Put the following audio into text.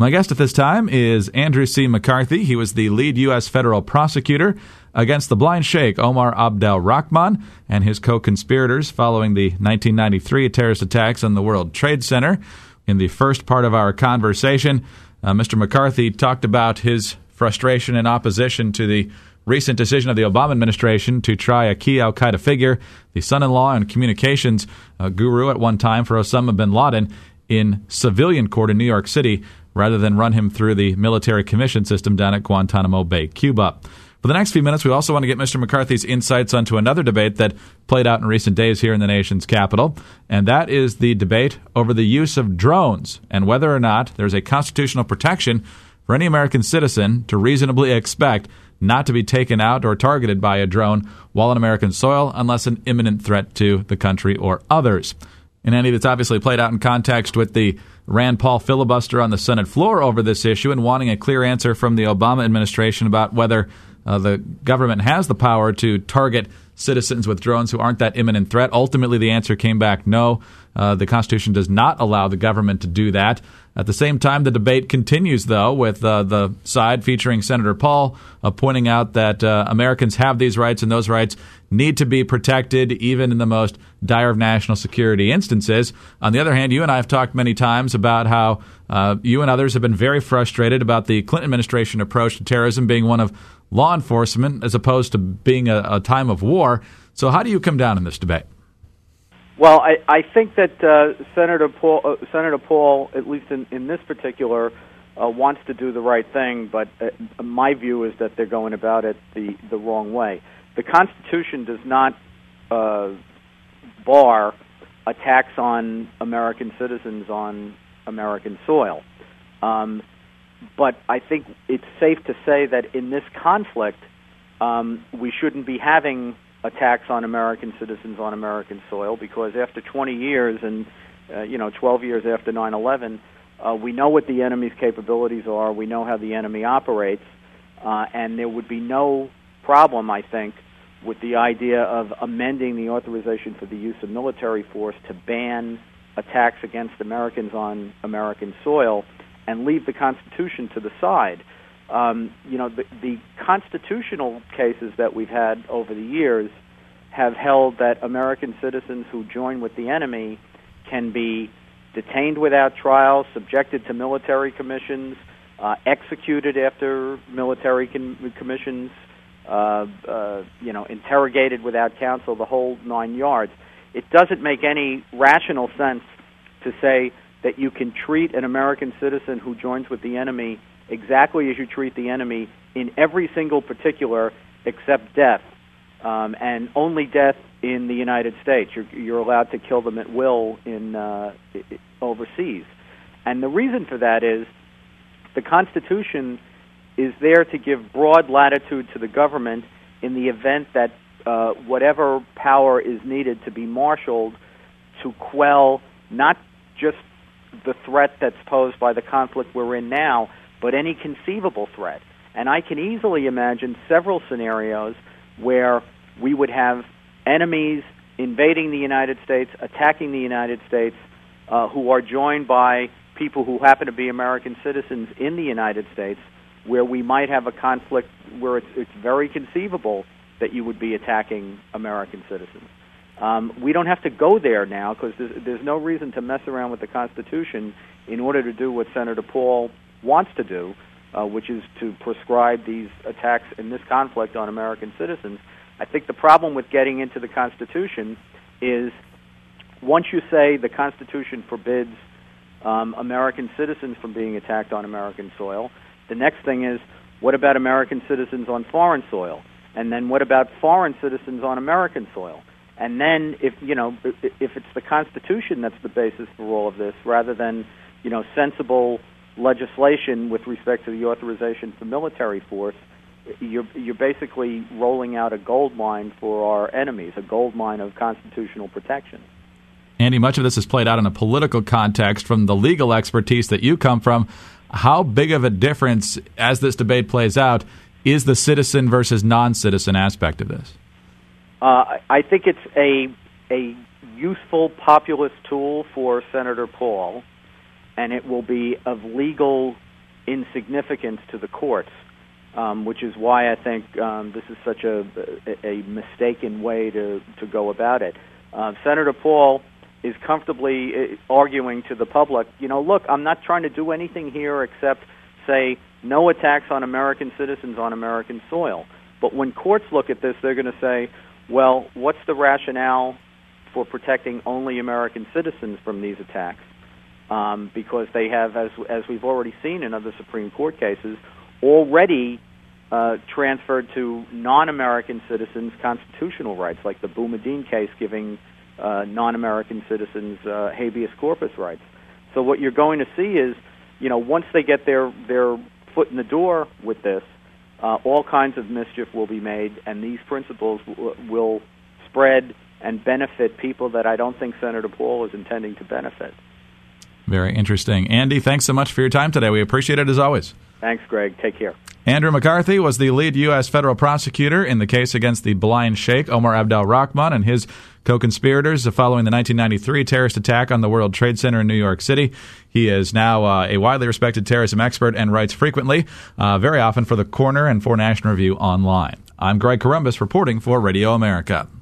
My guest at this time is Andrew C. McCarthy. He was the lead U.S. federal prosecutor against the blind sheikh Omar Abdel Rahman and his co-conspirators following the 1993 terrorist attacks on the World Trade Center. In the first part of our conversation, Mr. McCarthy talked about his frustration and opposition to the recent decision of the Obama administration to try a key al-Qaeda figure, the son-in-law and communications guru at one time for Osama bin Laden, in civilian court in New York City, rather than run him through the military commission system down at Guantanamo Bay, Cuba. For the next few minutes, we also want to get Mr. McCarthy's insights onto another debate that played out in recent days here in the nation's capital, and that is the debate over the use of drones and whether or not there's a constitutional protection for any American citizen to reasonably expect not to be taken out or targeted by a drone while on American soil unless an imminent threat to the country or others. And Andy, that's obviously played out in context with the Rand Paul filibuster on the Senate floor over this issue and wanting a clear answer from the Obama administration about whether the government has the power to target citizens with drones who aren't that imminent threat. Ultimately, the answer came back no. The Constitution does not allow the government to do that. At the same time, the debate continues, though, with the side featuring Senator Paul pointing out that Americans have these rights and those rights need to be protected even in the most dire of national security instances. On the other hand, you and I have talked many times about how you and others have been very frustrated about the Clinton administration approach to terrorism being one of law enforcement as opposed to being a time of war. So how do you come down in this debate? Well, I think that Senator Paul, at least in this particular, wants to do the right thing, but my view is that they're going about it the wrong way. The Constitution does not bar attacks on American citizens on American soil. But I think it's safe to say that in this conflict, we shouldn't be having attacks on American citizens on American soil, because after 20 years and 12 years after 9/11, we know what the enemy's capabilities are. We know how the enemy operates, and there would be no problem, I think, with the idea of amending the authorization for the use of military force to ban attacks against Americans on American soil and leave the Constitution to the side. The constitutional cases that we've had over the years have held that American citizens who join with the enemy can be detained without trial, subjected to military commissions, executed after military commissions, interrogated without counsel, the whole 9 yards. It doesn't make any rational sense to say that you can treat an American citizen who joins with the enemy exactly as you treat the enemy in every single particular except death, and only death in the United States. You're allowed to kill them at will in overseas. And the reason for that is the Constitution is there to give broad latitude to the government in the event that whatever power is needed to be marshaled to quell not just the threat that's posed by the conflict we're in now, but any conceivable threat. And I can easily imagine several scenarios where we would have enemies invading the United States, attacking the United States, who are joined by people who happen to be American citizens in the United States, where we might have a conflict where it's very conceivable that you would be attacking American citizens. We don't have to go there now, because there's no reason to mess around with the Constitution in order to do what Senator Paul wants to do, which is to prescribe these attacks in this conflict on American citizens. I think the problem with getting into the Constitution is once you say the Constitution forbids American citizens from being attacked on American soil, the next thing is, what about American citizens on foreign soil? And then what about foreign citizens on American soil? And then if it's the Constitution that's the basis for all of this, rather than sensible legislation with respect to the authorization for military force, you're basically rolling out a gold mine for our enemies, a gold mine of constitutional protection. Andy, much of this is played out in a political context from the legal expertise that you come from. How big of a difference, as this debate plays out, is the citizen versus non-citizen aspect of this? I think it's a useful populist tool for Senator Paul, and it will be of legal insignificance to the courts, which is why I think this is such a mistaken way to go about it. Senator Paul is comfortably arguing to the public, look, I'm not trying to do anything here except say no attacks on American citizens on American soil. But when courts look at this, they're going to say, well, what's the rationale for protecting only American citizens from these attacks? Because they have, as we've already seen in other Supreme Court cases, already transferred to non-American citizens constitutional rights, like the Boumediene case giving non-American citizens habeas corpus rights. So what you're going to see is, once they get their foot in the door with this, all kinds of mischief will be made, and these principles will spread and benefit people that I don't think Senator Paul is intending to benefit. Very interesting. Andy, thanks so much for your time today. We appreciate it as always. Thanks, Greg. Take care. Andrew McCarthy was the lead U.S. federal prosecutor in the case against the blind sheikh, Omar Abdel-Rahman, and his co-conspirators following the 1993 terrorist attack on the World Trade Center in New York City. He is now a widely respected terrorism expert and writes frequently, very often for The Corner and for National Review Online. I'm Greg Corombos reporting for Radio America.